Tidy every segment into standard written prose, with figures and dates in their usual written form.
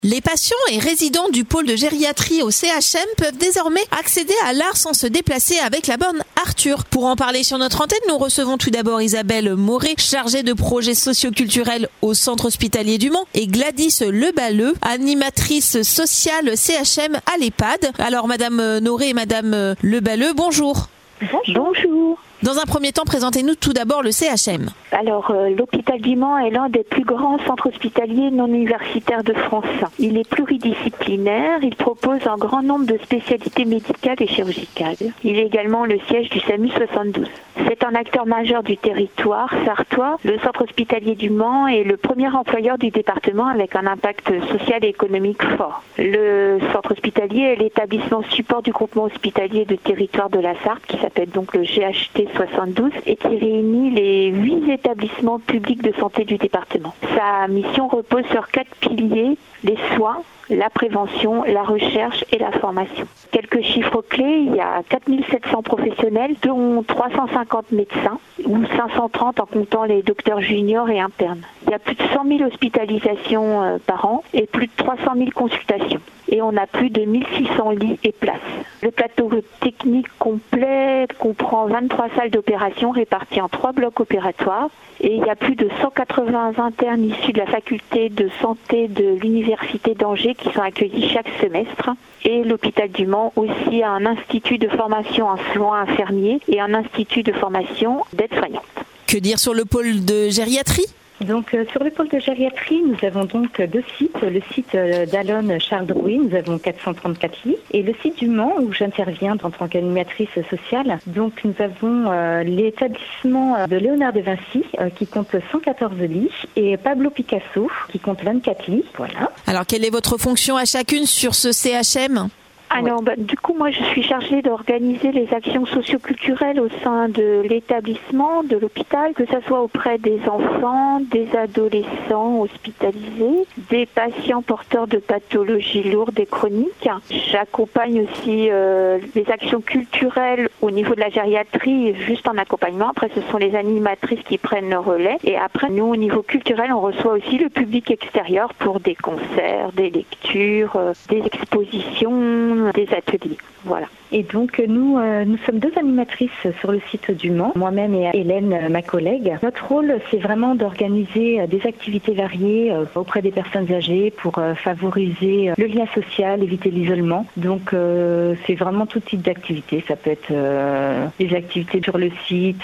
Les patients et résidents du pôle de gériatrie au CHM peuvent désormais accéder à l'art sans se déplacer avec la borne Arthur. Pour en parler sur notre antenne, nous recevons tout d'abord Isabelle Moret, chargée de projets socioculturels au centre hospitalier du Mans, et Gladys Leballeux, animatrice sociale CHM à l'EHPAD. Alors Madame Moret et Madame Leballeux, bonjour. Bonjour. Dans un premier temps, présentez-nous tout d'abord le CHM. Alors, l'hôpital du Mans est l'un des plus grands centres hospitaliers non universitaires de France. Il est pluridisciplinaire, il propose un grand nombre de spécialités médicales et chirurgicales. Il est également le siège du SAMU 72. C'est un acteur majeur du territoire sartois. Le centre hospitalier du Mans est le premier employeur du département avec un impact social et économique fort. Le centre hospitalier est l'établissement support du groupement hospitalier de territoire de la Sarthe, qui s'appelle donc le GHT 72 et qui réunit les 8 établissements publics de santé du département. Sa mission repose sur 4 piliers, les soins, la prévention, la recherche et la formation. Quelques chiffres clés, il y a 4700 professionnels, dont 350 médecins, ou 530 en comptant les docteurs juniors et internes. Il y a plus de 100 000 hospitalisations par an et plus de 300 000 consultations. Et on a plus de 1600 lits et places. Le plateau technique complet comprend 23 salles d'opération réparties en 3 blocs opératoires. Et il y a plus de 180 internes issus de la faculté de santé de l'Université d'Angers qui sont accueillis chaque semestre. Et l'hôpital du Mans aussi a un institut de formation en soins infirmiers et un institut de formation d'aide-soignante. Que dire sur le pôle de gériatrie ? Donc sur le pôle de gériatrie, nous avons donc 2 sites. Le site d'Alonne Charles Drouin, nous avons 434 lits. Et le site du Mans, où j'interviens en tant qu'animatrice sociale. Donc nous avons l'établissement de Léonard de Vinci, qui compte 114 lits, et Pablo Picasso, qui compte 24 lits. Voilà. Alors quelle est votre fonction à chacune sur ce CHM ? Alors, du coup, moi, je suis chargée d'organiser les actions socioculturelles au sein de l'établissement, de l'hôpital, que ce soit auprès des enfants, des adolescents hospitalisés, des patients porteurs de pathologies lourdes et chroniques. J'accompagne aussi les actions culturelles au niveau de la gériatrie, juste en accompagnement. Après, ce sont les animatrices qui prennent le relais. Et après, nous, au niveau culturel, on reçoit aussi le public extérieur pour des concerts, des lectures, des expositions, des ateliers. Voilà. Et donc nous sommes 2 animatrices sur le site du Mans, moi-même et Hélène, ma collègue. Notre rôle, c'est vraiment d'organiser des activités variées auprès des personnes âgées pour favoriser le lien social, éviter l'isolement. Donc c'est vraiment tout type d'activités. Ça peut être des activités sur le site,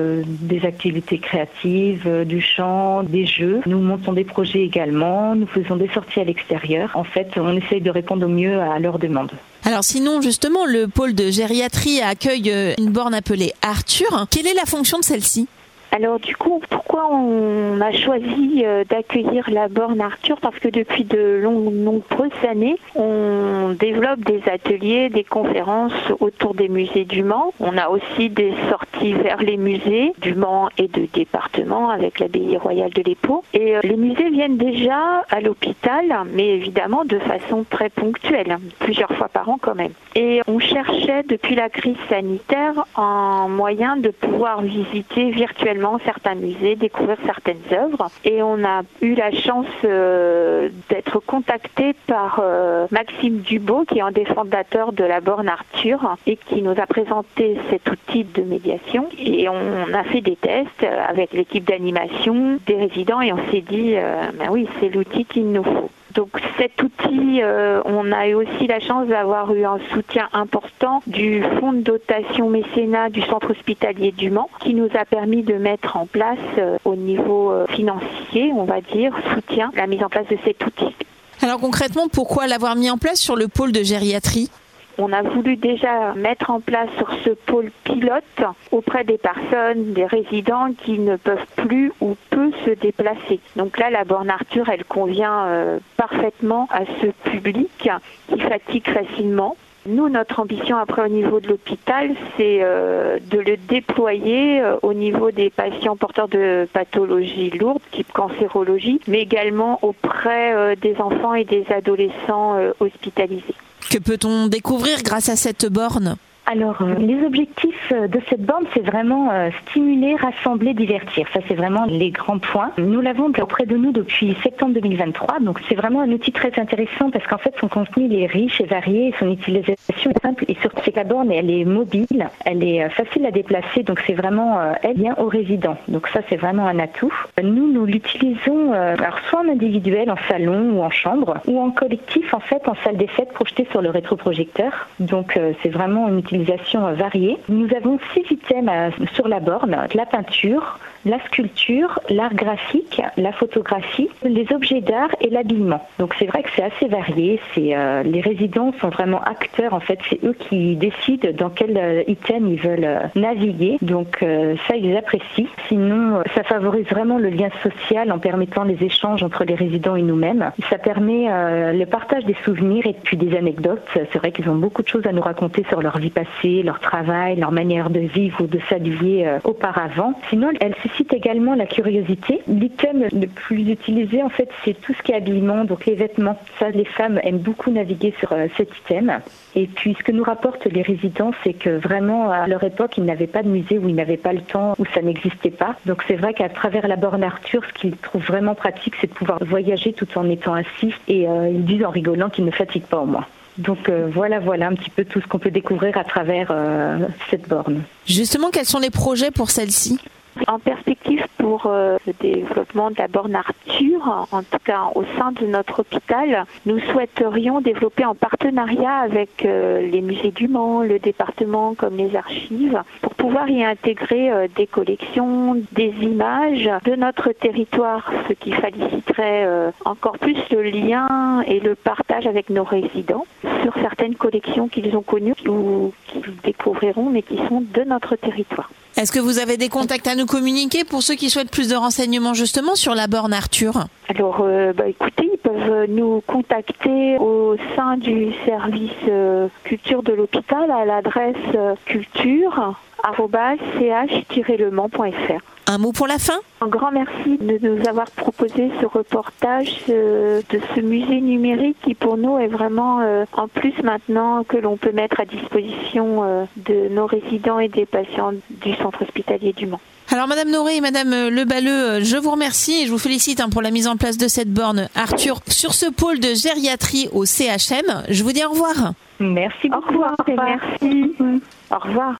des activités créatives, du chant, des jeux. Nous montons des projets également, nous faisons des sorties à l'extérieur. En fait, on essaye de répondre au mieux à leurs demandes. Alors sinon, justement, le pôle de gériatrie accueille une borne appelée Arthur. Quelle est la fonction de celle-ci ? Alors du coup, pourquoi on a choisi d'accueillir la borne Arthur ? Parce que depuis de nombreuses années, on développe des ateliers, des conférences autour des musées du Mans. On a aussi des sorties vers les musées du Mans et de département avec l'abbaye royale de l'Épau. Et les musées viennent déjà à l'hôpital, mais évidemment de façon très ponctuelle, plusieurs fois par an quand même. Et on cherchait depuis la crise sanitaire un moyen de pouvoir visiter virtuellement certains musées, découvrir certaines œuvres. Et on a eu la chance d'être contacté par Maxime Dubo, qui est un des fondateurs de la borne Arthur et qui nous a présenté cet outil de médiation. Et on a fait des tests avec l'équipe d'animation, des résidents, et on s'est dit, ben oui, c'est l'outil qu'il nous faut. Donc cet outil, on a eu aussi la chance d'avoir eu un soutien important du fonds de dotation mécénat du centre hospitalier du Mans qui nous a permis de mettre en place au niveau financier, on va dire, soutien, la mise en place de cet outil. Alors concrètement, pourquoi l'avoir mis en place sur le pôle de gériatrie ? On a voulu déjà mettre en place sur ce pôle pilote auprès des personnes, des résidents qui ne peuvent plus ou peu se déplacer. Donc là, la borne Arthur, elle convient parfaitement à ce public qui fatigue facilement. Nous, notre ambition après au niveau de l'hôpital, c'est de le déployer au niveau des patients porteurs de pathologies lourdes, type cancérologie, mais également auprès des enfants et des adolescents hospitalisés. Que peut-on découvrir grâce à cette borne ? Alors, les objectifs de cette borne, c'est vraiment stimuler, rassembler, divertir. Ça, c'est vraiment les grands points. Nous l'avons auprès de nous depuis septembre 2023. Donc, c'est vraiment un outil très intéressant parce qu'en fait, son contenu il est riche et varié. Son utilisation est simple. Et surtout, c'est que la borne, elle est mobile. Elle est facile à déplacer. Donc, c'est vraiment elle vient aux résidents. Donc, ça, c'est vraiment un atout. Nous l'utilisons alors soit en individuel, en salon ou en chambre, ou en collectif, en fait, en salle des fêtes projetée sur le rétroprojecteur. Donc, c'est vraiment une utilisation variée. Nous avons 6 items sur la borne, la peinture, la sculpture, l'art graphique, la photographie, les objets d'art et l'habillement. Donc c'est vrai que c'est assez varié. Les résidents sont vraiment acteurs. En fait, c'est eux qui décident dans quel item ils veulent naviguer. Donc ça, ils apprécient. Sinon, ça favorise vraiment le lien social en permettant les échanges entre les résidents et nous-mêmes. Ça permet le partage des souvenirs et puis des anecdotes. C'est vrai qu'ils ont beaucoup de choses à nous raconter sur leur vie passée, leur travail, leur manière de vivre ou de s'habiller auparavant. Sinon, elle suscite également la curiosité. L'item le plus utilisé, en fait, c'est tout ce qui est habillement, donc les vêtements. Ça, les femmes aiment beaucoup naviguer sur cet item. Et puis, ce que nous rapportent les résidents, c'est que vraiment, à leur époque, ils n'avaient pas de musée où ils n'avaient pas le temps, où ça n'existait pas. Donc, c'est vrai qu'à travers la borne Arthur, ce qu'ils trouvent vraiment pratique, c'est de pouvoir voyager tout en étant assis. Et ils disent en rigolant qu'ils ne fatiguent pas au moins. Donc voilà un petit peu tout ce qu'on peut découvrir à travers cette borne. Justement, quels sont les projets pour celle-ci ? En perspective pour le développement de la borne Arthur, en tout cas au sein de notre hôpital, nous souhaiterions développer en partenariat avec les musées du Mans, le département comme les archives, pour pouvoir y intégrer des collections, des images de notre territoire, ce qui faciliterait encore plus le lien et le partage avec nos résidents sur certaines collections qu'ils ont connues ou qu'ils découvriront mais qui sont de notre territoire. Est-ce que vous avez des contacts à nous communiquer pour ceux qui souhaitent plus de renseignements justement sur la borne Arthur ? Alors, écoutez, ils peuvent nous contacter au sein du service culture de l'hôpital à l'adresse culture@ch-lemans.fr. Un mot pour la fin ? Un grand merci de nous avoir proposé ce reportage de ce musée numérique qui pour nous est vraiment en plus maintenant que l'on peut mettre à disposition de nos résidents et des patients du centre hospitalier du Mans. Alors Madame Noré et Madame Leballeux, je vous remercie et je vous félicite pour la mise en place de cette borne Arthur sur ce pôle de gériatrie au CHM. Je vous dis au revoir. Merci beaucoup. Au revoir. Merci. Au revoir.